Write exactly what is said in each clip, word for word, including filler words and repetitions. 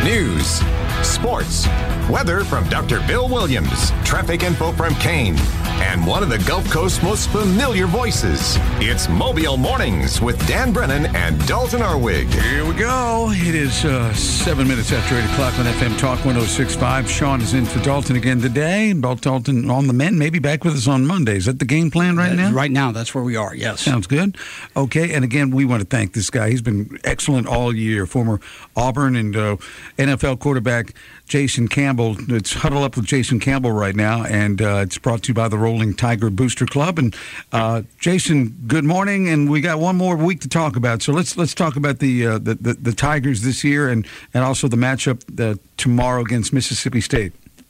News, sports, weather from Doctor Bill Williams, traffic info from Kane, and one of the Gulf Coast's most familiar voices. It's Mobile Mornings with Dan Brennan and Dalton Arwig. Here we go. It is uh, seven minutes after eight o'clock on F M Talk one oh six point five. Sean is in for Dalton again today. Dalton on the men, maybe back with us on Monday. Is that the game plan right now? Right now, that's where we are, yes. Sounds good. Okay, and again, we want to thank this guy. He's been excellent all year. Former Auburn and uh, N F L quarterback Jason Campbell. It's Huddle Up with Jason Campbell right now, and uh, it's brought to you by the Rolling Tiger Booster Club. And uh, Jason, good morning, and we got one more week to talk about. So let's let's talk about the uh, the, the the Tigers this year, and, and also the matchup uh, tomorrow against Mississippi State.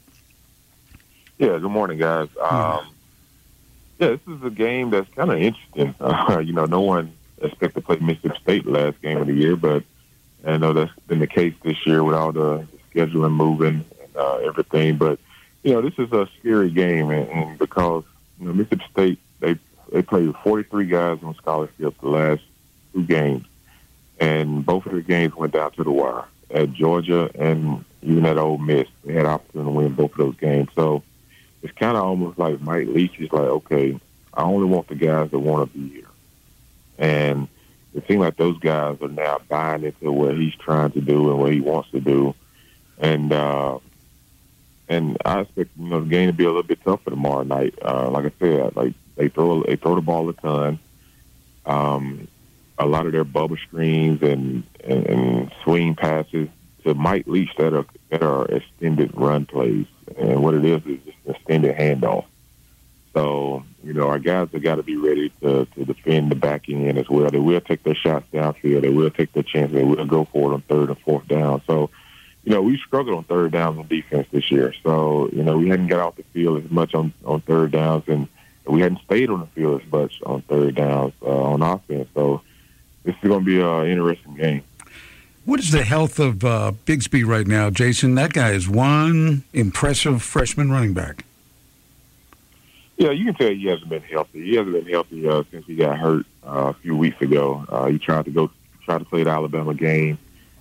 Yeah, good morning, guys. Um, yeah, this is a game that's kind of interesting. Uh, you know, no one expected to play Mississippi State last game of the year, but I know that's been the case this year with all the scheduling moving and uh, everything. But, you know, this is a scary game, and, and because, you know, Mississippi State, they they played forty-three guys on scholarship the last two games, and both of the games went down to the wire. At Georgia and even at Ole Miss, they had opportunity to win both of those games. So it's kind of almost like Mike Leach is like, okay, I only want the guys that want to be here. And it seems like those guys are now buying into what he's trying to do and what he wants to do. And uh, and I expect, you know, the game to be a little bit tougher tomorrow night. Uh, like I said, like they throw they throw the ball a ton. Um, a lot of their bubble screens and, and, and swing passes to Mike Leach that are that are extended run plays. And what it is is just an extended handoff. So, you know, our guys have got to be ready to, to defend the back end as well. They will take their shots downfield. They will take their chances. They will go for it on third and fourth down. So, you know, we struggled on third downs on defense this year. So, you know, we hadn't got off the field as much on, on third downs, and we hadn't stayed on the field as much on third downs uh, on offense. So this is going to be an interesting game. What is the health of uh, Bigsby right now, Jason? That guy is one impressive freshman running back. Yeah, you can tell he hasn't been healthy. He hasn't been healthy uh, since he got hurt uh, a few weeks ago. Uh, he tried to go try to play the Alabama game.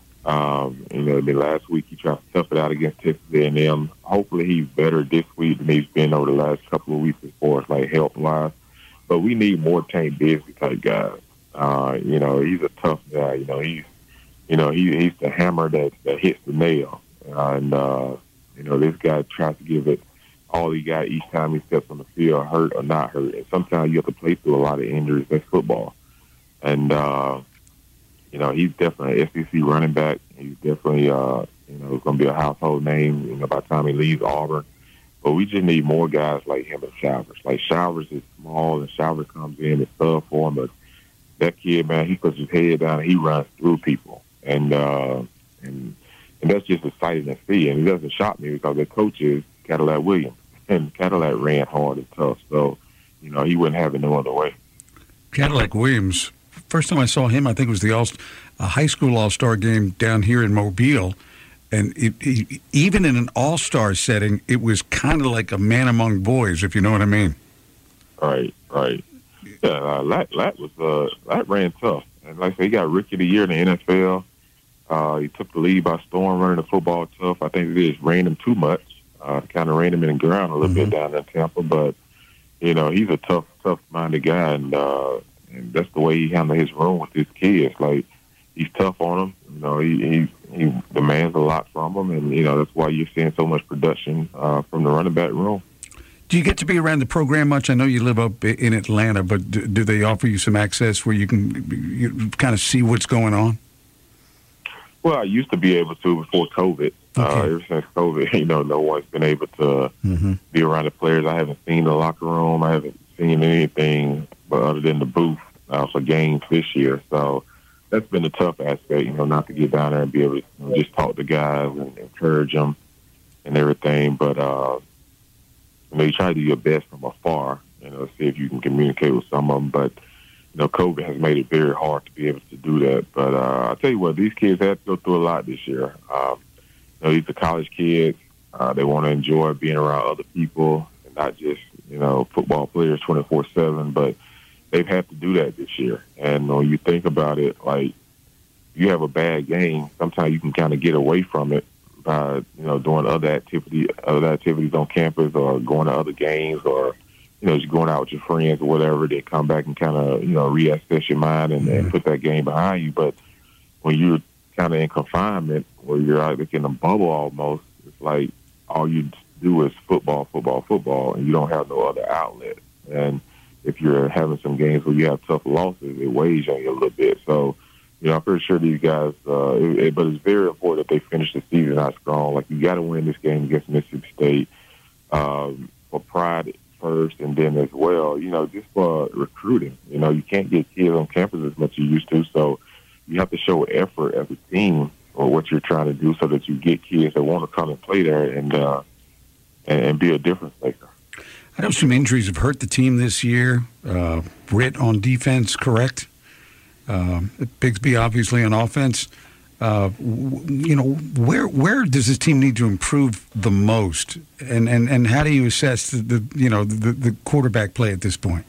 Um, you know, then last week he tried to tough it out against Texas A and M. Hopefully he's better this week than he's been over the last couple of weeks as far as like health wise. But we need more Tank Bigsby type guys. Uh, you know, he's a tough guy. You know, he's you know he, he's the hammer that, that hits the nail. Uh, and uh, you know, this guy tries to give it all he got each time he steps on the field, hurt or not hurt. And sometimes you have to play through a lot of injuries. That's football. And, uh, you know, he's definitely an S E C running back. He's definitely, uh, you know, going to be a household name, you know, by the time he leaves Auburn. But we just need more guys like him and Showers. Like, Showers is small, and Showers comes in and sub for him. But that kid, man, he puts his head down and he runs through people. And, uh, and, and that's just exciting to see. And it doesn't shock me because the coach is Cadillac Williams. And Cadillac ran hard and tough, so, you know, he wouldn't have it no other way. Cadillac Williams, first time I saw him, I think it was the all, a high school all-star game down here in Mobile. And it, it, even in an all-star setting, it was kind of like a man among boys, if you know what I mean. Right, right. Yeah, uh, Lat, Lat, was, uh, Lat ran tough. And like I said, he got Rookie of the Year in the N F L. Uh, he took the lead by storm running the football tough. I think they just ran him too much. Uh, kind of ran him in the ground a little mm-hmm. bit down in Tampa, but, you know, he's a tough, tough-minded guy, and, uh, and that's the way he handles his room with his kids. Like, he's tough on them. You know, he, he, he demands a lot from them, and, you know, that's why you're seeing so much production uh, from the running back room. Do you get to be around the program much? I know you live up in Atlanta, but do, do they offer you some access where you can you kind of see what's going on? Well, I used to be able to before COVID. Okay. Uh, ever since COVID, you know, no one's been able to mm-hmm. be around the players. I haven't seen the locker room. I haven't seen anything but other than the booth uh, for games this year. So that's been a tough aspect, you know, not to get down there and be able to you know, just talk to guys and encourage them and everything. But, uh, you know, you try to do your best from afar, you know, see if you can communicate with some of them. But, you know, COVID has made it very hard to be able to do that. But uh, I'll tell you what, these kids had to go through a lot this year. Um, you know, these are college kids. Uh, they want to enjoy being around other people and not just, you know, football players twenty-four seven. But they've had to do that this year. And when you think about it, like, you have a bad game, sometimes you can kind of get away from it by, you know, doing other activity, other activities on campus or going to other games or, you know, just going out with your friends or whatever. They come back and kind of, you know, reassess your mind and, and put that game behind you. But when you're kind of in confinement where you're like in a bubble almost, it's like all you do is football, football, football, and you don't have no other outlet. And if you're having some games where you have tough losses, it weighs on you a little bit. So, you know, I'm pretty sure these guys, uh, it, it, but it's very important that they finish the season out strong. Like, you got to win this game against Mississippi State um, for pride first, and then as well, you know, just for recruiting. You know, you can't get kids on campus as much as you used to, so you have to show effort as a team or what you're trying to do so that you get kids that want to come and play there and uh, and, and be a difference maker. I know some injuries have hurt the team this year. Uh, Britt on defense, correct? Uh, Bigsby obviously on offense. Uh, w- you know, where where does this team need to improve the most, and and, and how do you assess the, the you know the, the quarterback play at this point?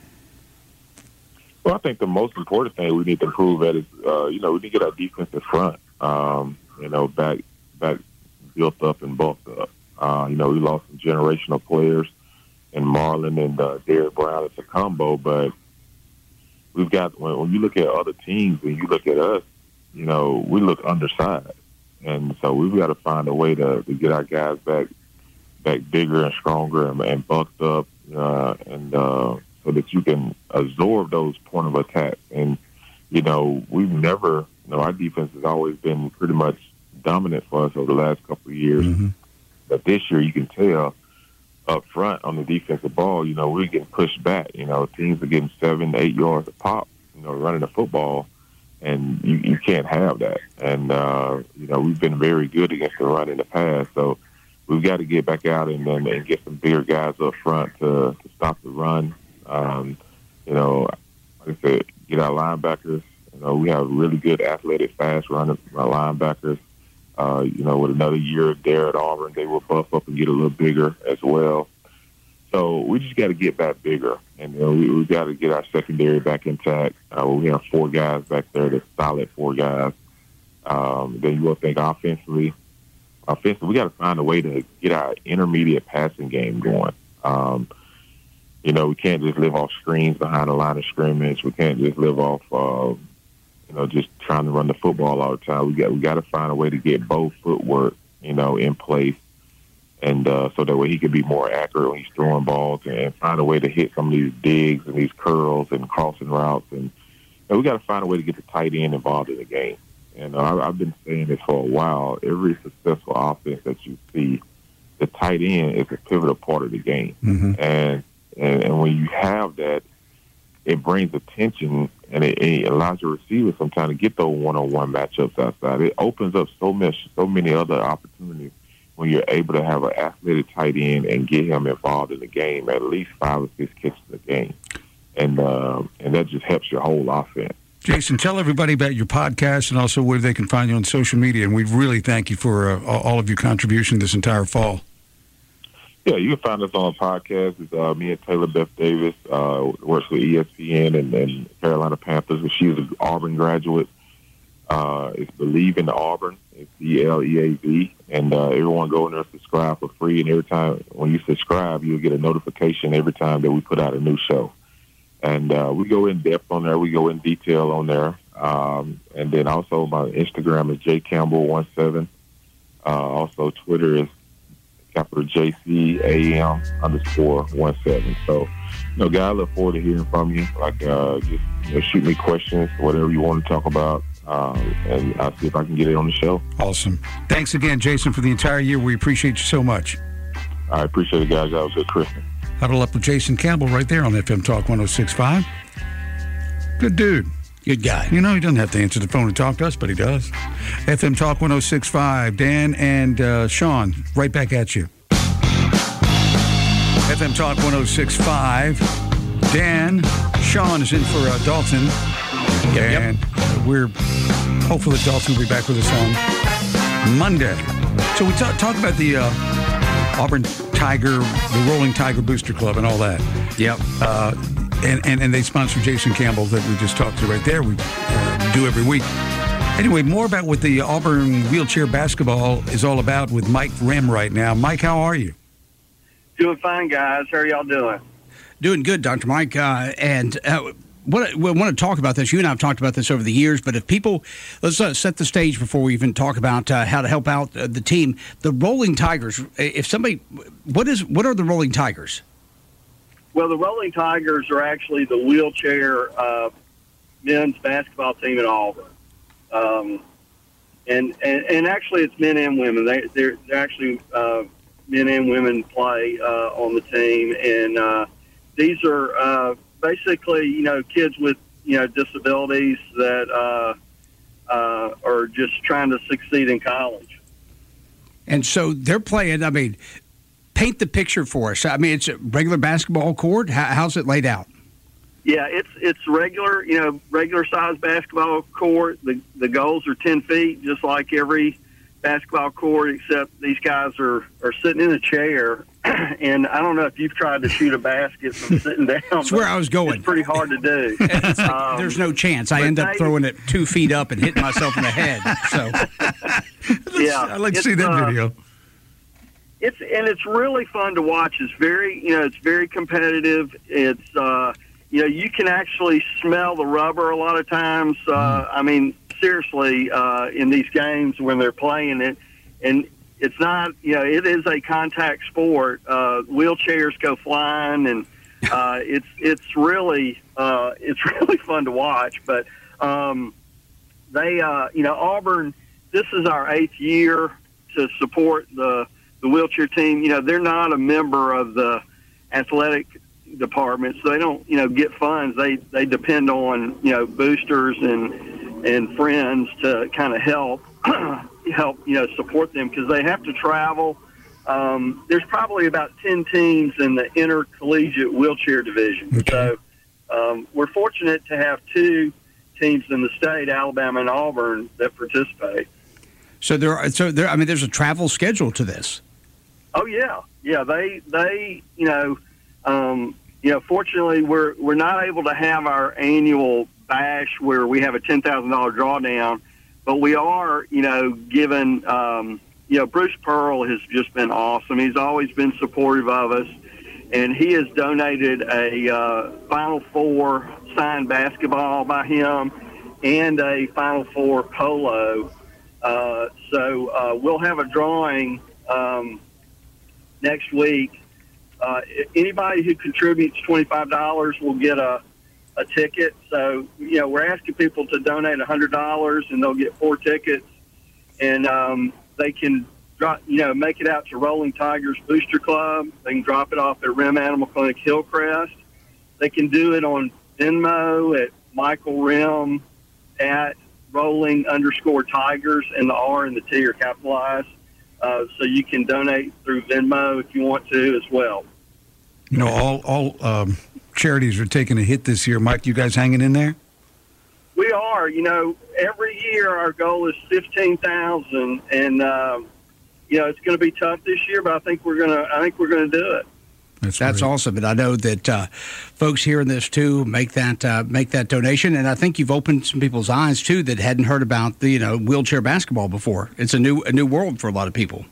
Well, I think the most important thing we need to improve at is uh, you know we need to get our defensive front um, you know back back built up and bulked up. Uh, you know, we lost some generational players in Marlon and uh, Derek Brown. It's a combo, but we've got, when, when you look at other teams and you look at us, you know, we look undersized. And so we've got to find a way to, to get our guys back back bigger and stronger and, and bucked up, uh, and uh, so that you can absorb those point of attack. And, you know, we've never, you know, our defense has always been pretty much dominant for us over the last couple of years. Mm-hmm. But this year you can tell up front on the defensive ball, you know, we're getting pushed back. You know, teams are getting seven, eight yards a pop, you know, running the football, and you, you can't have that. And, uh, you know, we've been very good against the run in the past, so we've got to get back out and, and, and get some bigger guys up front to, to stop the run. Um, you know, like I said, get our linebackers. You know, we have really good athletic, fast running linebackers. Uh, you know, with another year there at Auburn, they will buff up and get a little bigger as well. So we just got to get back bigger, and you know, we, we got to get our secondary back intact. Uh, we have four guys back there, that's solid four guys. Um, then you will think offensively, offensively, we got to find a way to get our intermediate passing game going. Um, you know, we can't just live off screens behind the line of scrimmage. We can't just live off. Uh, You know, just trying to run the football all the time. We got we got to find a way to get both footwork, you know, in place, and uh, so that way he can be more accurate when he's throwing balls, and find a way to hit some of these digs and these curls and crossing routes. And, and we got to find a way to get the tight end involved in the game. And uh, I, I've been saying this for a while. Every successful offense that you see, the tight end is a pivotal part of the game. Mm-hmm. And, and and when you have that, it brings attention, and it, it allows your receivers sometimes to get those one-on-one matchups outside. It opens up so much, so many other opportunities when you're able to have an athletic tight end and get him involved in the game, at least five or six catches a game, and uh, and that just helps your whole offense. Jason, tell everybody about your podcast and also where they can find you on social media. And we really thank you for uh, all of your contribution this entire fall. Yeah, you can find us on a podcast. It's uh, me and Taylor Beth Davis, uh, works with E S P N and, and Carolina Panthers. She's an Auburn graduate. Uh, it's Believe in Auburn. It's B L E A V. And uh, everyone go in there and subscribe for free. And every time when you subscribe, you'll get a notification every time that we put out a new show. And uh, we go in depth on there. We go in detail on there. Um, and then also my Instagram is J Campbell one seven. Uh, also Twitter is capital J C A M underscore one seven. So, you know, guys, I look forward to hearing from you. Like, uh, just you know, shoot me questions, whatever you want to talk about, um, and I'll see if I can get it on the show. Awesome. Thanks again, Jason, for the entire year. We appreciate you so much. I appreciate it, guys. That was a good Christmas. Huddle Up with Jason Campbell right there on F M Talk one oh six point five. Good dude. Good guy. You know, he doesn't have to answer the phone and talk to us, but he does. F M Talk one oh six point five. Dan and uh, Sean, right back at you. F M Talk one oh six point five. Dan, Sean is in for uh, Dalton. Yep, and yep. we're hopeful that Dalton will be back with us on Monday. So we talk, talk about the uh, Auburn Tiger, the Rolling Tiger Booster Club and all that. Yep. Uh, and, and, and they sponsor Jason Campbell that we just talked to right there. We uh, do every week. Anyway, more about what the Auburn wheelchair basketball is all about with Mike Rem right now. Mike, how are you? Doing fine, guys. How are y'all doing? Doing good, Doctor Mike. Uh, and uh, what we want to talk about this. You and I have talked about this over the years, but if people, let's uh, set the stage before we even talk about uh, how to help out uh, the team. The Rolling Tigers. If somebody, what is what are the Rolling Tigers? Well, the Rolling Tigers are actually the wheelchair uh, men's basketball team at Auburn. Um, and, and and actually, it's men and women. They they're, they're actually uh, men and women play uh, on the team, and uh, these are uh, basically you know kids with you know disabilities that uh, uh, are just trying to succeed in college. And so they're playing. I mean, paint the picture for us. I mean, it's a regular basketball court. How, how's it laid out? Yeah, it's it's regular, you know, regular size basketball court. The the goals are ten feet, just like every basketball court, except these guys are, are sitting in a chair. And I don't know if you've tried to shoot a basket from sitting down. That's where I was going. It's pretty hard to do. Like, um, there's no chance. I end up they, throwing it two feet up and hitting myself in the head. So, yeah, I'd like to see that uh, video. It's and it's really fun to watch. It's very, you know, it's very competitive. It's uh, you know, you can actually smell the rubber a lot of times. Uh, I mean, seriously, uh, in these games when they're playing it, and it's not, you know, it is a contact sport. Uh, wheelchairs go flying, and uh, it's it's really uh, it's really fun to watch. But um, they, uh, you know, Auburn. This is our eighth year to support the the wheelchair team. You know, they're not a member of the athletic department, so they don't, you know, get funds. They they depend on, you know, boosters and and friends to kind of help help you know support them, because they have to travel. Um, there's probably about ten teams in the intercollegiate wheelchair division. Okay. So um, we're fortunate to have two teams in the state, Alabama and Auburn, that participate. So there, are, so there. I mean, there's a travel schedule to this. Oh yeah, yeah. They they you know. Um, you know, fortunately, we're we're not able to have our annual bash where we have a ten thousand dollar drawdown, but we are, you know, given. Um, you know, Bruce Pearl has just been awesome. He's always been supportive of us, and he has donated a uh, Final Four signed basketball by him and a Final Four polo. Uh, so uh, we'll have a drawing um, next week. Uh, anybody who contributes twenty-five dollars will get a, a ticket. So, you know, we're asking people to donate one hundred dollars, and they'll get four tickets. And um, they can, drop, you know, make it out to Rolling Tigers Booster Club. They can drop it off at Rim Animal Clinic Hillcrest. They can do it on Venmo at Michael Rim at Rolling underscore Tigers, and the R and the T are capitalized. Uh, so you can donate through Venmo if you want to as well. You know, all all um, charities are taking a hit this year. Mike, you guys hanging in there? We are. You know, every year our goal is fifteen thousand, and um, you know it's going to be tough this year, but I think we're gonna. I think we're going to do it. That's, That's awesome, and I know that uh, folks hearing this too make that uh, make that donation, and I think you've opened some people's eyes too that hadn't heard about the you know wheelchair basketball before. It's a new a new world for a lot of people.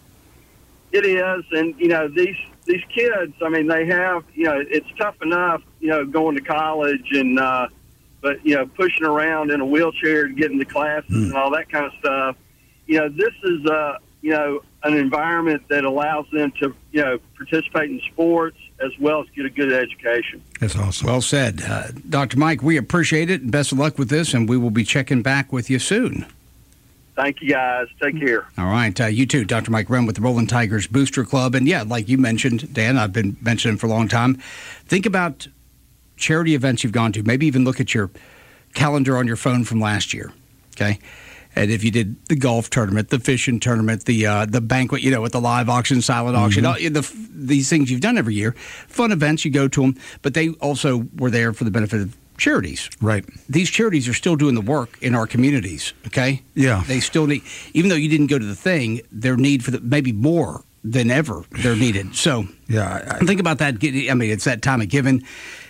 It is, and you know these these kids. I mean, they have you know it's tough enough you know going to college and uh, but you know pushing around in a wheelchair to get into classes mm. and all that kind of stuff. You know, this is uh you know an environment that allows them to you know participate in sports as well as get a good education. That's awesome. Well said. Uh, Doctor Mike, we appreciate it, and best of luck with this, and we will be checking back with you soon. Thank you, guys. Take care. All right. Uh, you too, Doctor Mike Rem with the Rolling Tigers Booster Club. And, yeah, like you mentioned, Dan, I've been mentioning for a long time, think about charity events you've gone to. Maybe even look at your calendar on your phone from last year, okay? And if you did the golf tournament, the fishing tournament, the uh, the banquet, you know, with the live auction, silent auction, mm-hmm. all, the, these things you've done every year, fun events, you go to them, but they also were there for the benefit of charities. Right. These charities are still doing the work in our communities, okay? Yeah. They still need, even though you didn't go to the thing, their need for the, maybe more than ever they're needed. So yeah, I, think about that. I mean, it's that time of giving.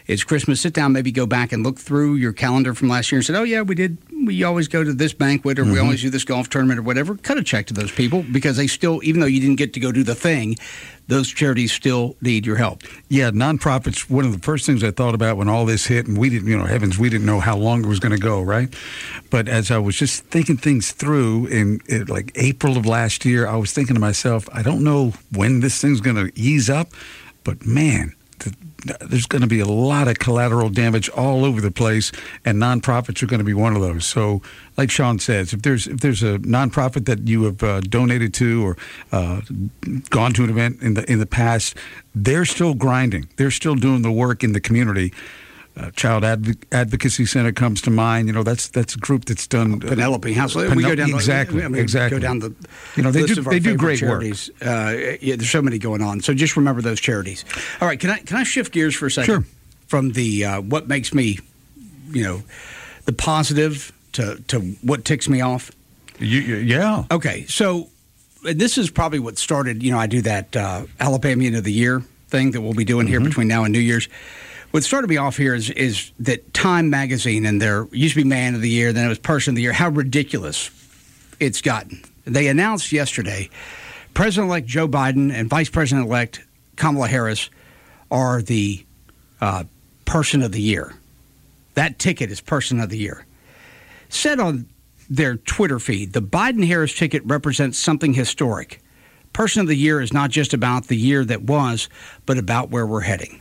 it's Christmas. Sit down, maybe go back and look through your calendar from last year and say, oh, yeah, we did. We always go to this banquet or mm-hmm. we always do this golf tournament or whatever. Cut a check to those people because they still, even though you didn't get to go do the thing, those charities still need your help. Yeah, nonprofits, one of the first things I thought about when all this hit, and we didn't, you know, heavens, we didn't know how long it was going to go, right? But as I was just thinking things through in, in like April of last year, I was thinking to myself, I don't know when this thing's going to ease up, but man, the, there's going to be a lot of collateral damage all over the place, and nonprofits are going to be one of those. So, like Sean says, if there's if there's a nonprofit that you have uh, donated to or uh, gone to an event in the in the past, they're still grinding. They're still doing the work in the community. Uh, Child Adv- Advocacy Center comes to mind. You know, that's that's a group that's done uh, Penelope House. Penel- we go down exactly, I mean, exactly. Go down the you know they list do of our they do favorite great charities. work. Uh, yeah, there's so many going on. So just remember those charities. All right, can I can I shift gears for a second? Sure. From the uh, what makes me, you know, the positive to to what ticks me off. You, you, yeah. Okay, so this is probably what started. You know, I do that uh, Alabamian of the Year thing that we'll be doing here mm-hmm. between now and New Year's. What started me off here is is that Time Magazine and their used to be Man of the Year, then it was Person of the Year. How ridiculous it's gotten. They announced yesterday President-elect Joe Biden and Vice President-elect Kamala Harris are the uh, Person of the Year. That ticket is Person of the Year. Said on their Twitter feed, the Biden-Harris ticket represents something historic. Person of the Year is not just about the year that was, but about where we're heading.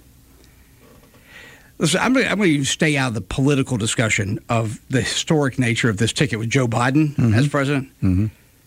Listen, I'm going, I'm going to stay out of the political discussion of the historic nature of this ticket with Joe Biden mm-hmm. as president. Mm-hmm.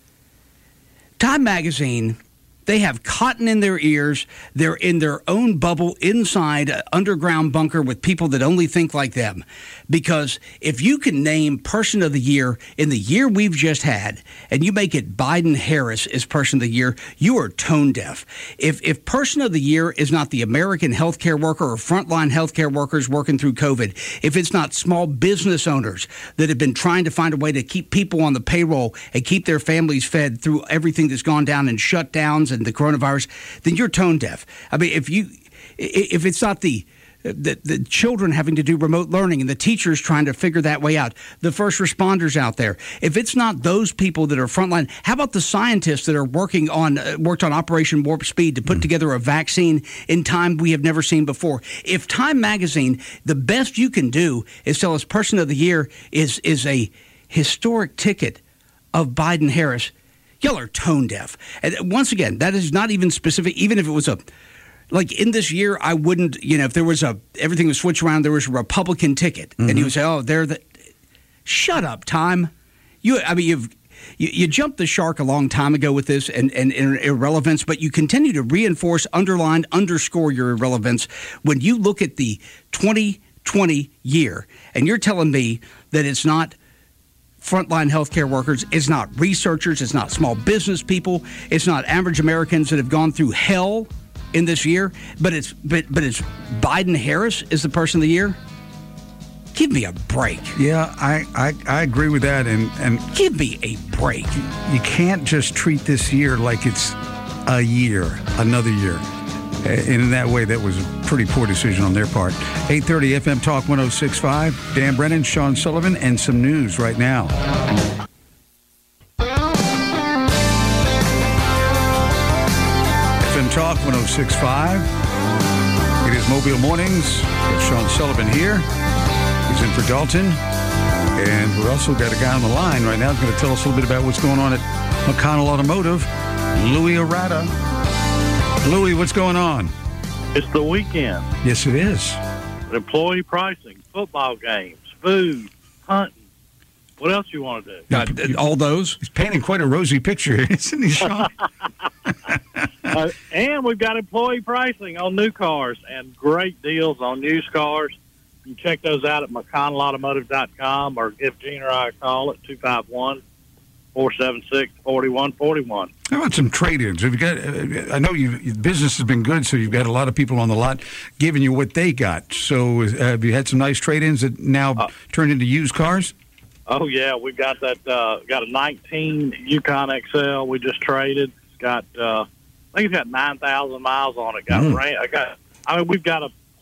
Time Magazine, they have cotton in their ears. They're in their own bubble inside an underground bunker with people that only think like them. Because if you can name Person of the Year in the year we've just had, and you make it Biden-Harris as Person of the Year, you are tone deaf. If if Person of the Year is not the American healthcare worker or frontline healthcare workers working through COVID, if it's not small business owners that have been trying to find a way to keep people on the payroll and keep their families fed through everything that's gone down and shutdowns and the coronavirus, then you're tone deaf. I mean, if you if it's not the The, the children having to do remote learning and the teachers trying to figure that way out, the first responders out there. If it's not those people that are frontline, how about the scientists that are working on uh, worked on Operation Warp Speed to put mm. together a vaccine in time we have never seen before? If Time Magazine, the best you can do is tell us Person of the Year is is a historic ticket of Biden-Harris, y'all are tone deaf. And once again, that is not even specific, even if it was a like in this year, I wouldn't, you know, if there was a, everything was switched around, there was a Republican ticket. Mm-hmm. And you would say, oh, they're the, shut up, Time. You, I mean, you've, you, you jumped the shark a long time ago with this and, and, and irrelevance, but you continue to reinforce, underline, underscore your irrelevance when you look at the twenty twenty year and you're telling me that it's not frontline healthcare workers, it's not researchers, it's not small business people, it's not average Americans that have gone through hell in this year, but it's but but it's Biden-Harris is the Person of the Year. Give me a break. Yeah, I, I, I agree with that, and, and give me a break. You can't just treat this year like it's a year, another year. And in that way, that was a pretty poor decision on their part. eight thirty F M Talk one oh six point five. Dan Brennan, Sean Sullivan, and some news right now. Talk one oh six point five. It is Mobile Mornings. Got Sean Sullivan here. He's in for Dalton. And we've also got a guy on the line right now who's going to tell us a little bit about what's going on at McConnell Automotive. Louis Arata. Louis, what's going on? It's the weekend. Yes, it is. Employee pricing, football games, food, hunting. What else you want to do? Uh, all those? He's painting quite a rosy picture, isn't he, Sean? uh, and we've got employee pricing on new cars and great deals on used cars. You can check those out at McConnell Automotive dot com or give Gene or I a call at two five one, four seven six, four one four one. How about some trade-ins? Have you got? I know you business has been good, so you've got a lot of people on the lot giving you what they got. So uh, have you had some nice trade-ins that now uh, turned into used cars? Oh yeah, we've got that. Uh, got a nineteen Yukon X L we just traded. It's got, uh, I think it's got nine thousand miles on it. Got mm. rain. I got. I mean, we've got a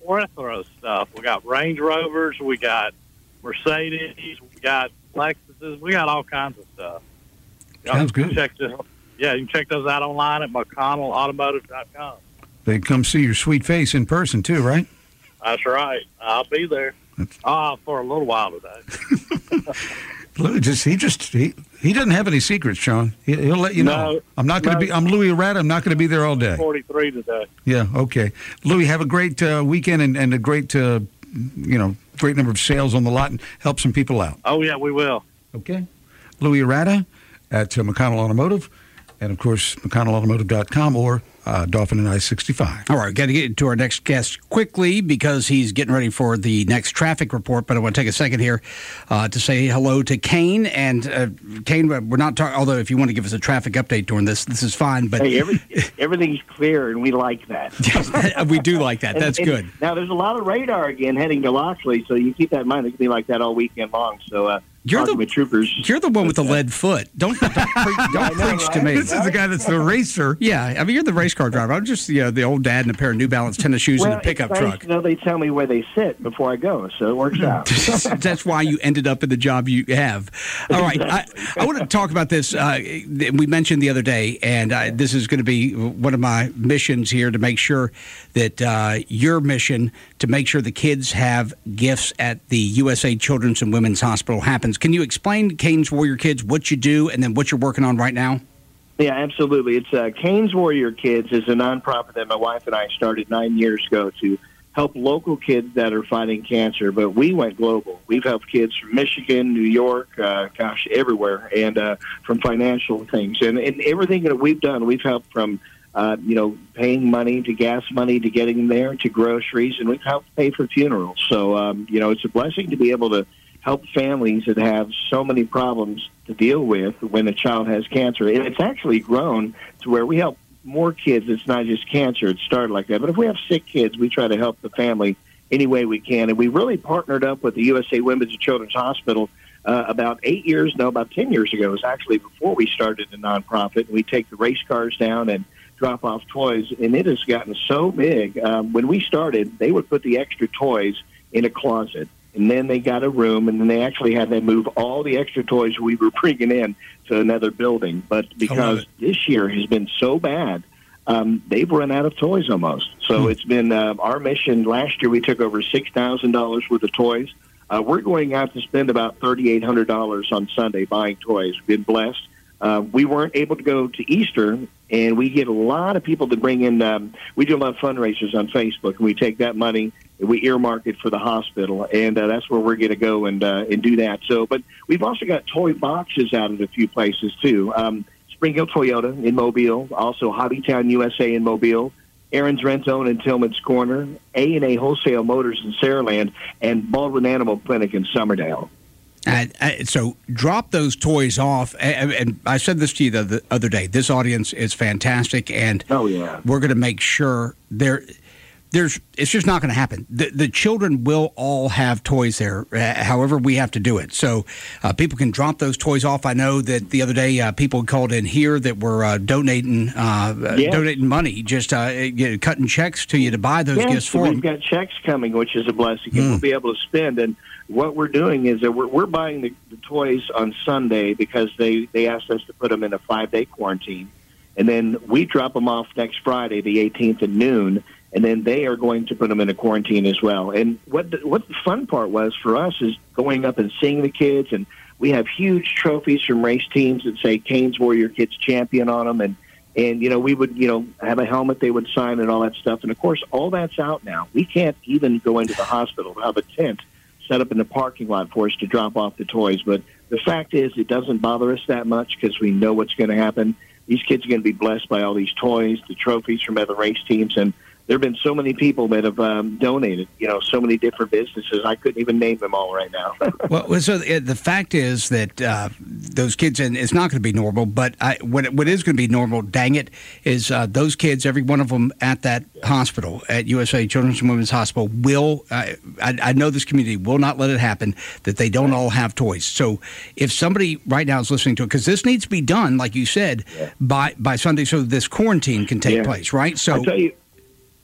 plethora of stuff. We got Range Rovers, we got Mercedes, we got Lexuses, we got all kinds of stuff. Y'all Sounds can good. Check this, yeah, you can check those out online at McConnell Automotive dot com. They come see your sweet face in person too, right? That's right. I'll be there uh, for a little while today. Lou, Just he just he, he doesn't have any secrets, Sean. He, he'll let you know. No, I'm not going to no. be. I'm Louis Arata. I'm not going to be there all day. forty-three today. Yeah. Okay. Louis, have a great uh, weekend and, and a great, uh, you know, great number of sales on the lot and help some people out. Oh, yeah, we will. Okay. Louis Arata at uh, McConnell Automotive, and of course McConnell Automotive dot com or uh, Dolphin and I sixty-five. All right, got to get to our next guest quickly because he's getting ready for the next traffic report. But I want to take a second here uh, to say hello to Kane. And uh, Kane, we're not talking. Although if you want to give us a traffic update during this, this is fine. But hey, every, everything's clear, and we like that. we do like that. And- That's and good. Now there's a lot of radar again heading to Loxley, so you keep that in mind. It can be like that all weekend long. So uh, You're talking the- with troopers. You're the one with the lead foot. Don't don't, pre- don't know, preach to right? me. This is the guy that's the racer. Yeah, I mean you're the race car driver. I'm just you know the old dad in a pair of New Balance tennis shoes well, and a pickup it's nice truck. to know they tell me where they sit before I go, so it works out. That's why you ended up in the job you have. All right. I, I want to talk about this. Uh, we mentioned the other day, and uh, this is going to be one of my missions here to make sure that uh, your mission to make sure the kids have gifts at the U S A Children's and Women's Hospital happens. Can you explain Kane's Warrior Kids, what you do, and then what you're working on right now? Yeah, absolutely. It's uh, Kane's Warrior Kids is a nonprofit that my wife and I started nine years ago to help local kids that are fighting cancer. But we went global. We've helped kids from Michigan, New York, uh, gosh, everywhere, and uh, from financial things. And, and everything that we've done, we've helped from, uh, you know, paying money to gas money to getting them there to groceries, and we've helped pay for funerals. So, um, you know, it's a blessing to be able to help families that have so many problems to deal with when a child has cancer. And it's actually grown to where we help more kids. It's not just cancer. It started like that. But if we have sick kids, we try to help the family any way we can. And we really partnered up with the U S A Women's and Children's Hospital uh, about eight years, no, about ten years ago. It was actually before we started the nonprofit. We take the race cars down and drop off toys, and it has gotten so big. Um, when we started, they would put the extra toys in a closet. And then they got a room, and then they actually had them move all the extra toys we were bringing in to another building. But because this year has been so bad, um, they've run out of toys almost. So it's been uh, our mission. Last year we took over six thousand dollars worth of toys. Uh, we're going out to spend about three thousand eight hundred dollars on Sunday buying toys. We've been blessed. Uh, we weren't able to go to Easter, and we get a lot of people to bring in. Um, we do a lot of fundraisers on Facebook, and we take that money and we earmark it for the hospital, and uh, that's where we're going to go and uh, and do that. So, but we've also got toy boxes out at a few places too. Um, Spring Hill Toyota in Mobile, also Hobbytown U S A in Mobile, Aaron's Rent Zone in Tillman's Corner, A and A Wholesale Motors in Saraland, and Baldwin Animal Clinic in Summerdale. And, uh, so drop those toys off. And, and I said this to you the, the other day. This audience is fantastic, and Oh, yeah. we're going to make sure they're. There's, it's just not going to happen. The, the children will all have toys there, uh, however we have to do it. So uh, people can drop those toys off. I know that the other day uh, people called in here that were uh, donating uh, Yeah. donating money, just uh, you know, cutting checks to you to buy those Yes, gifts for we've them. got checks coming, which is a blessing, and we'll be able to spend. And what we're doing is that we're, we're buying the, the toys on Sunday because they, they asked us to put them in a five-day quarantine. And then we drop them off next Friday, the eighteenth at noon, and then they are going to put them in a quarantine as well. And what the, what the fun part was for us is going up and seeing the kids, and we have huge trophies from race teams that say Kane's Warrior Kids Champion on them, and, and you know, we would, you know, have a helmet they would sign and all that stuff. And, of course, all that's out now. We can't even go into the hospital. We'll have a tent set up in the parking lot for us to drop off the toys. But the fact is it doesn't bother us that much because we know what's going to happen. These kids are going to be blessed by all these toys, the trophies from other race teams, and there have been so many people that have um, donated, you know, so many different businesses. I couldn't even name them all right now. Well, so the, the fact is that uh, those kids, and it's not going to be normal, but I, what, what is going to be normal, dang it, is uh, those kids, every one of them at that hospital, at U S A Children's and Women's Hospital, will, uh, I, I know this community will not let it happen, that they don't all have toys. So if somebody right now is listening to it, because this needs to be done, like you said, yeah. by, by Sunday, so this quarantine can take yeah. place, right? So I tell you,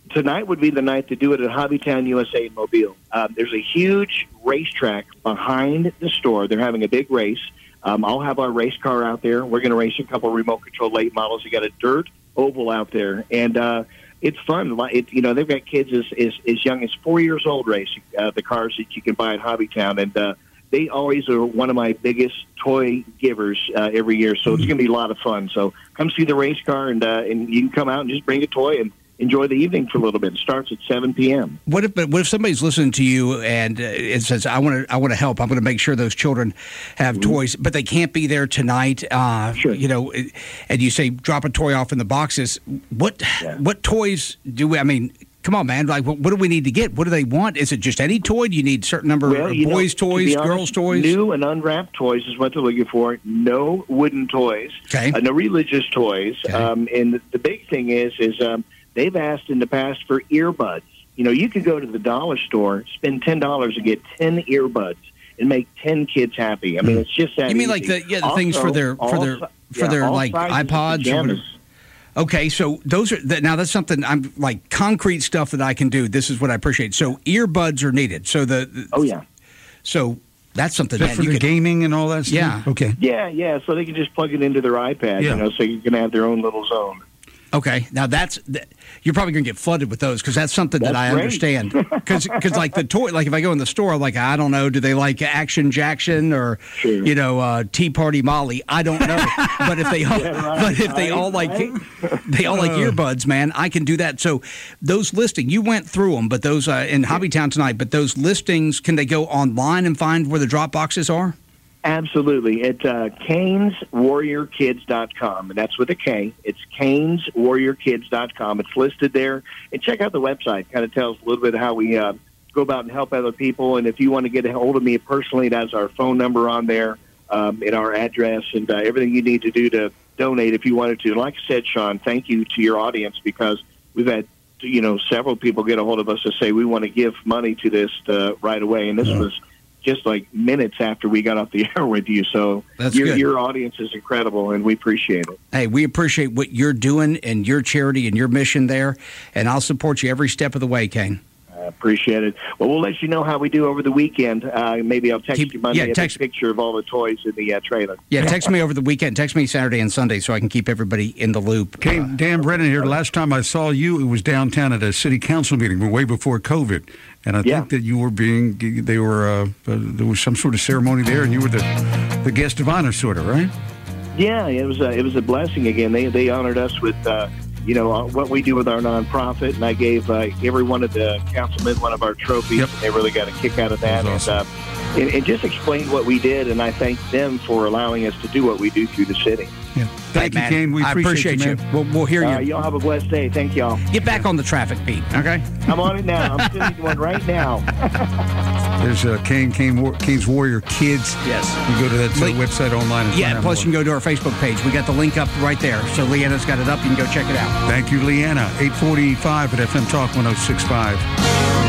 tonight would be the night to do it at Hobbytown U S A in Mobile. Uh, there's a huge racetrack behind the store. They're having a big race. Um, I'll have our race car out there. We're going to race a couple remote control late models. We got a dirt oval out there, and uh, it's fun. It, you know, they've got kids as, as, as young as four years old racing uh, the cars that you can buy at Hobbytown, and uh, they always are one of my biggest toy givers uh, every year. So it's going to be a lot of fun. So come see the race car, and uh, and you can come out and just bring a toy and enjoy the evening for a little bit. It starts at seven p.m. What if, but what if somebody's listening to you and uh, it says, I want to I want to help. I'm going to make sure those children have mm-hmm. toys, but they can't be there tonight. Uh, sure. You know, and you say, drop a toy off in the boxes. What Yeah. what toys do we, I mean, come on, man. Like, what, what do we need to get? What do they want? Is it just any toy? Do you need a certain number Well, of you boys' know, to toys, be honest, girls' toys? New and unwrapped toys is what they're looking for. No wooden toys. Okay. Uh, no religious toys. Okay. Um, and the, the big thing is, is um, they've asked in the past for earbuds. You know, you could go to the dollar store, spend ten dollars and get ten earbuds and make ten kids happy. I mean, it's just that You mean easy. like the yeah the Also, things for their for all their si- for yeah, their all like sizes of iPods or pajamas. whatever? Okay, so those are that, now that's something I'm like concrete stuff that I can do. This is what I appreciate. So earbuds are needed. So the, the Oh, yeah. so that's something Is that man, for you the could, gaming and all that stuff? Yeah. Okay. Yeah, yeah. So they can just plug it into their iPad, Yeah. you know, so you can have their own little zone. Okay, now that's that, you're probably going to get flooded with those because that's something that That's I great. understand. Because like the toy, like if I go in the store, like I don't know, do they like Action Jackson or Sure. you know uh, Tea Party Molly? I don't know. But if they all, Yeah, right, but if they right, all like right. they all like earbuds, man, I can do that. So those listings, you went through them, but those uh, in Hobbytown tonight. But those listings, can they go online and find where the drop boxes are? Absolutely. At uh, Canes Warrior Kids dot com, and that's with a K. It's Canes Warrior Kids dot com. It's listed there. And check out the website. Kind of tells a little bit of how we uh, go about and help other people. And if you want to get a hold of me personally, that's our phone number on there um, and our address and uh, everything you need to do to donate if you wanted to. Like I said, Sean, thank you to your audience because we've had you know several people get a hold of us to say we want to give money to this uh, right away. And this Yeah. was just like minutes after we got off the air with you. So That's your, good. your audience is incredible, and we appreciate it. Hey, we appreciate what you're doing and your charity and your mission there, and I'll support you every step of the way, Kane. I appreciate it. Well, we'll let you know how we do over the weekend. Uh, maybe I'll text Keep- you Monday yeah, a text- picture of all the toys in the uh, trailer. Yeah, text me over the weekend. Text me Saturday and Sunday so I can keep everybody in the loop. Okay, Uh, Dan Brennan here. Last time I saw you, it was downtown at a city council meeting, way before COVID, and I Yeah. think that you were being, they were, uh, uh, there was some sort of ceremony there, and you were the, the guest of honor, sort of, right? Yeah, it was a, it was a blessing again. They they honored us with uh, you know uh, what we do with our nonprofit, and I gave uh, every one of the councilmen one of our trophies. Yep. And they really got a kick out of that, That was and, uh, and, and just explained what we did. And I thank them for allowing us to do what we do through the city. Yeah. Thank hey, you, man, Kane. We I appreciate, appreciate you, you. man. We'll, we'll hear you. Uh, y'all have a blessed day. Thank y'all. Get back on the traffic beat, okay? I'm on it now. I'm sending one right now. There's uh, Kane, Kane War, Kane's Warrior Kids. Yes. You go to that uh, Le- website online. And Yeah, find out plus you more. can go to our Facebook page. We got the link up right there. So Leanna's got it up. You can go check it out. Thank you, Leanna. eight forty-five at F M Talk one oh six point five.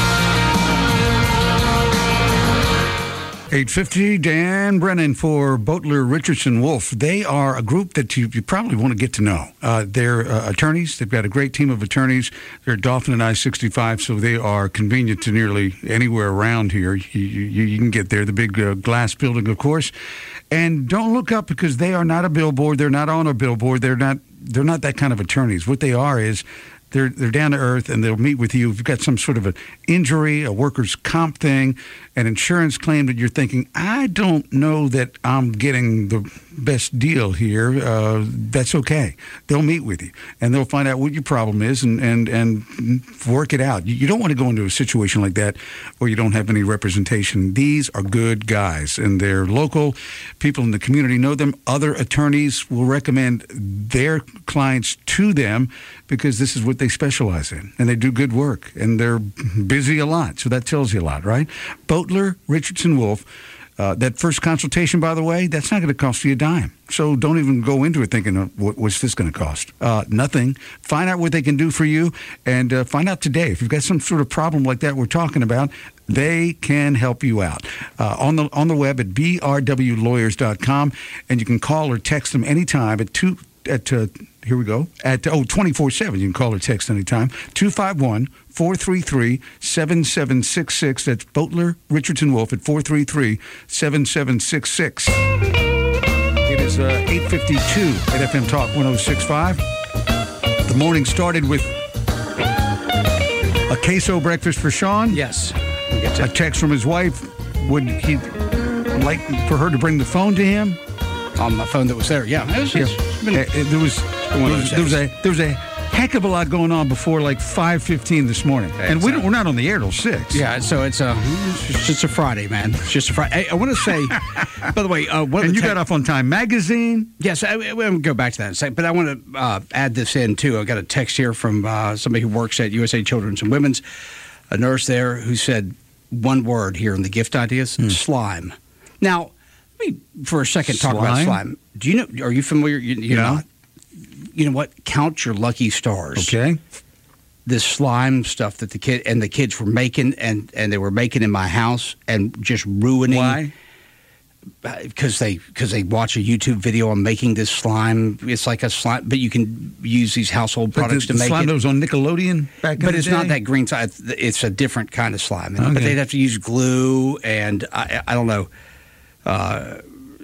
eight fifty, Dan Brennan for Boatler Richardson Wolf. They are a group that you, you probably want to get to know. Uh, they're uh, attorneys. They've got a great team of attorneys. They're at Dolphin and I sixty-five, so they are convenient to nearly anywhere around here. You, you, you can get there. The big uh, glass building, of course. And don't look up because they are not a billboard. They're not on a billboard. They're not. They're not that kind of attorneys. What they are is they're they're down to earth, and they'll meet with you if you've got some sort of an injury, a workers' comp thing, an insurance claim that you're thinking, I don't know that I'm getting the best deal here. Uh, that's okay. They'll meet with you, and they'll find out what your problem is and, and, and work it out. You, you don't want to go into a situation like that where you don't have any representation. These are good guys, and they're local. People in the community know them. Other attorneys will recommend their clients to them because this is what they specialize in, and they do good work, and they're busy a lot, so that tells you a lot, right? Boatler, Richardson Wolf. Uh, that first consultation, by the way, that's not going to cost you a dime. So don't even go into it thinking, what, what's this going to cost? Uh, nothing. Find out what they can do for you, and uh, find out today. If you've got some sort of problem like that we're talking about, they can help you out. Uh, on the on the web at b r w lawyers dot com, and you can call or text them anytime at two at uh, Here we go. At, oh, twenty-four seven. You can call or text anytime. two five one, four three three, seven seven six six. That's Boatler, Richardson, Wolf at four three three, seven seven six six. It is uh, eight fifty-two at F M Talk one oh six point five. The morning started with a queso breakfast for Sean. Yes. A text from his wife. Would he like for her to bring the phone to him? On my phone that was there, yeah. It was, Yeah. it's been- Uh, there was there was, there was a there was a heck of a lot going on before like five fifteen this morning, and we don't, we're not on the air till six. Yeah, so it's a it's just a Friday, man. It's just a Friday. Hey, I want to say, by the way, uh, one of And the you te- got off on Time Magazine. Yes, I, I, we'll go back to that in a second, but I want to uh, add this in too. I got a text here from uh, somebody who works at U S A Children's and Women's, a nurse there who said one word here in the gift ideas: slime. Now, let me for a second talk about Slime? slime. Do you know? Are you familiar? You, you're Yeah. not. You know what? Count your lucky stars. Okay. This slime stuff that the kid and the kids were making, and, and they were making in my house, and just ruining. Why? Because they because they watch a YouTube video on making this slime. It's like a slime, but you can use these household But products the, to the make slime it. that was on Nickelodeon back in But the it's not day? that green side. It's a different kind of slime. Okay. But they'd have to use glue and I, I don't know, uh,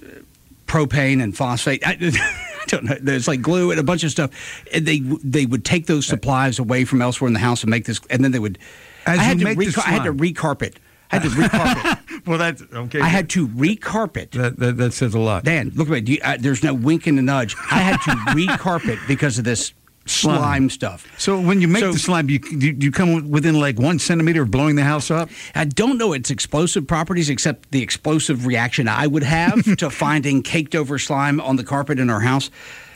propane and phosphate. I, I don't know. There's like glue and a bunch of stuff. And they they would take those supplies away from elsewhere in the house and make this. And then they would. As I had you to make the recar- I had to slime. recarpet. I had to recarpet. Well, that's okay. I had to recarpet. that, that that says a lot. Dan, look at me. Do you, uh, there's no wink and a nudge. I had to recarpet because of this slime, Slime. stuff. So when you make So- the slime, you, you you come within like one centimeter of blowing the house up. I don't know its explosive properties except the explosive reaction I would have to finding caked over slime on the carpet in our house.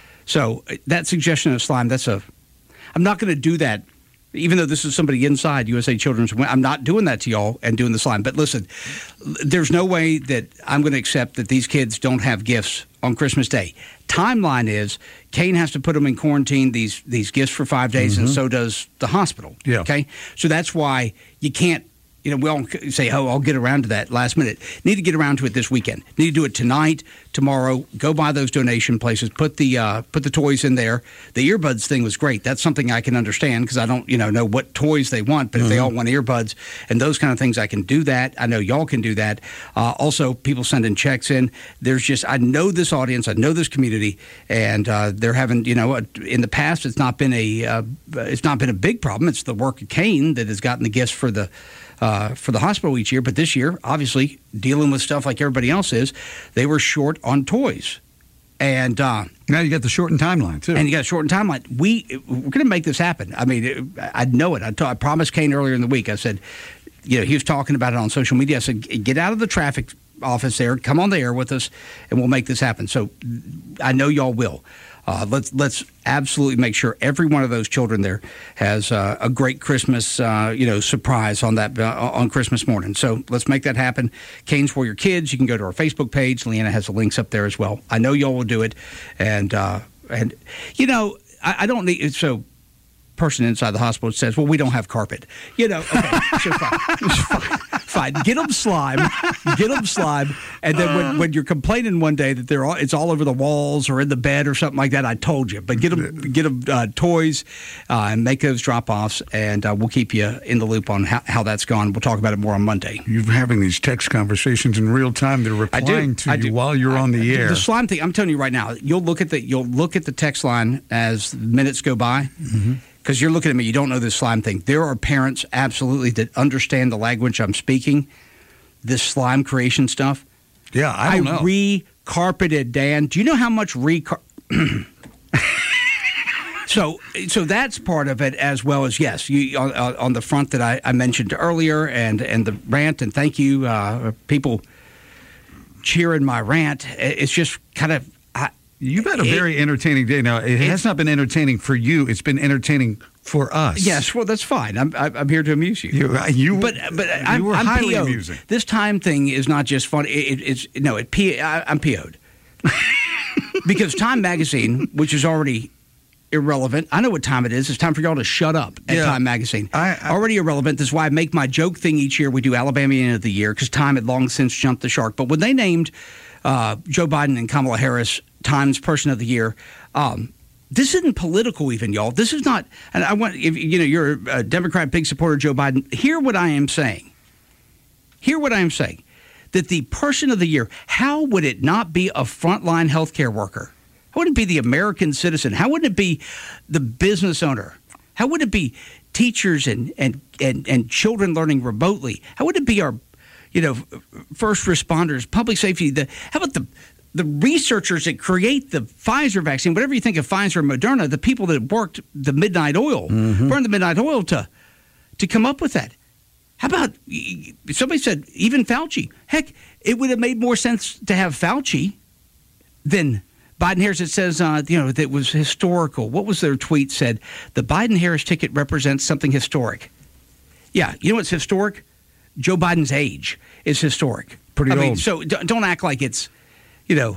So uh, that suggestion of slime, that's a. I'm not going to do that. Even though this is somebody inside U S A Children's, I'm not doing that to y'all and doing the slime. But listen, there's no way that I'm going to accept that these kids don't have gifts on Christmas Day. Timeline is Kane has to put them in quarantine, these these gifts for five days, and so does the hospital. Yeah. Okay? So that's why you can't, you know, we all say, oh, I'll get around to that last minute. Need to get around to it this weekend. Need to do it tonight, tomorrow. Go by those donation places. Put the uh, put the toys in there. The earbuds thing was great. That's something I can understand because I don't, you know, know what toys they want. But if they all want earbuds and those kind of things, I can do that. I know y'all can do that. Uh, also, people sending checks in. There's just, I know this audience. I know this community. And uh, they're having, you know, in the past, it's not been a, uh, it's not been a big problem. It's the work of Kane that has gotten the gifts for the, Uh, for the hospital each year, but this year, obviously, dealing with stuff like everybody else is, they were short on toys, and uh, Now you got the shortened timeline too. and you got a shortened timeline. We we're going to make this happen. I mean, it, I know it. I, t- I promised Kane earlier in the week. I said, you know, he was talking about it on social media. I said, get out of the traffic office there, come on the air with us, and we'll make this happen. So I know y'all will. Uh, let's let's absolutely make sure every one of those children there has uh, a great Christmas, uh, you know, surprise on that uh, on Christmas morning. So let's make that happen. Canes for Your Kids. You can go to our Facebook page. Leanna has the links up there as well. I know y'all will do it, and uh, and you know, I, I don't need so. Person inside the hospital says, "Well, we don't have carpet." You know, okay, so fine. fine, fine. Get them slime, get them slime, and then when, when you're complaining one day that they're all, it's all over the walls or in the bed or something like that, I told you. But get them, get them uh, toys, uh, and make those drop offs, and uh, we'll keep you in the loop on how, how that's gone. We'll talk about it more on Monday. You're having these text conversations in real time. They're I do. replying to I you do. while you're on the I- air. The slime thing, I'm telling you right now, you'll look at the you'll look at the text line as minutes go by. Mm-hmm. Because you're looking at me, you don't know this slime thing. There are parents absolutely that understand the language I'm speaking, this slime creation stuff. Yeah, I don't know. re-carpeted, Dan. Do you know how much re-car... So, so that's part of it as well as, yes, you on, on the front that I, I mentioned earlier and, and the rant, and thank you, uh, people cheering my rant. It's just kind of... I, You've had a it- very entertaining day. Now, it has not been entertaining for you. It's been entertaining for us. Yes, well, that's fine. I'm I'm here to amuse you. You, you, But but you I'm, were I'm highly P O'd. amusing. This time thing is not just funny. It, it, it's no, it P. I, I'm P O'd because Time Magazine, which is already irrelevant. I know what time it is. It's time for y'all to shut up at Yeah. Time Magazine. I- I- already irrelevant. That's why I make my joke thing each year. We do Alabama end of the year because Time had long since jumped the shark. But when they named uh, Joe Biden and Kamala Harris Time's Person of the Year, um, this isn't political even, y'all. This is not, and I want, if you know, you're a Democrat, big supporter of Joe Biden, hear what I am saying. Hear what I am saying. That the person of the year, how would it not be a frontline healthcare worker? How would it be the American citizen? How would it be the business owner? How would it be teachers and, and, and, and children learning remotely? How would it be our, you know, first responders, public safety? The, how about the the researchers that create the Pfizer vaccine, whatever you think of Pfizer and Moderna, the people that worked the midnight oil, mm-hmm. burned the midnight oil to to come up with that? How about, somebody said, even Fauci. Heck, it would have made more sense to have Fauci than Biden-Harris. It says, uh, you know, that was historical. What was their tweet said? The Biden-Harris ticket represents something historic. Yeah, you know what's historic? Joe Biden's age is historic. Pretty I old. mean, so don't act like it's, you know,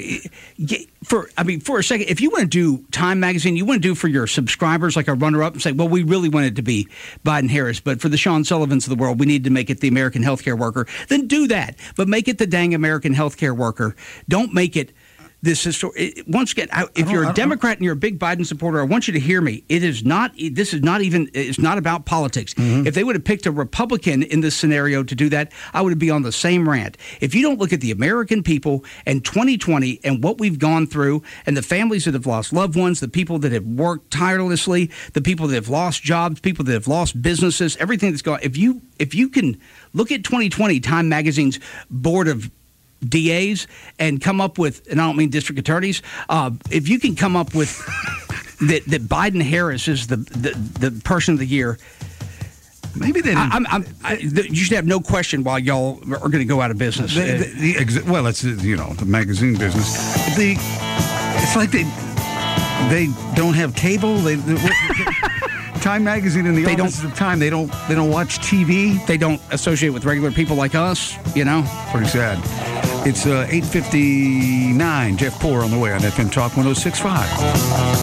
for I mean, for a second, if you want to do Time Magazine, you want to do for your subscribers like a runner-up and say, well, we really want it to be Biden-Harris, but for the Sean Sullivans of the world, we need to make it the American healthcare worker. Then do that, but make it the dang American healthcare worker. Don't make it this histor- once again, if you're a Democrat and you're a big Biden supporter, I want you to hear me. It is not. This is not even. It's not about politics. Mm-hmm. If they would have picked a Republican in this scenario to do that, I would be on the same rant. If you don't look at the American people and twenty twenty and what we've gone through, and the families that have lost loved ones, the people that have worked tirelessly, the people that have lost jobs, people that have lost businesses, everything that's gone. If you if you can look at twenty twenty, Time Magazine's board of D As and come up with, and I don't mean district attorneys, uh, if you can come up with that, that Biden-Harris is the, the, the person of the year, maybe they didn't. I, I'm, I'm, I, you should have no question why y'all are going to go out of business. The, the, the exa- well, it's, you know, the magazine business. The It's like they they don't have cable. They, they Time Magazine in the they office of Time. They don't they don't watch T V. They don't associate with regular people like us, you know? Pretty sad. It's uh, eight fifty-nine. Jeff Poor on the way on F M Talk one oh six point five.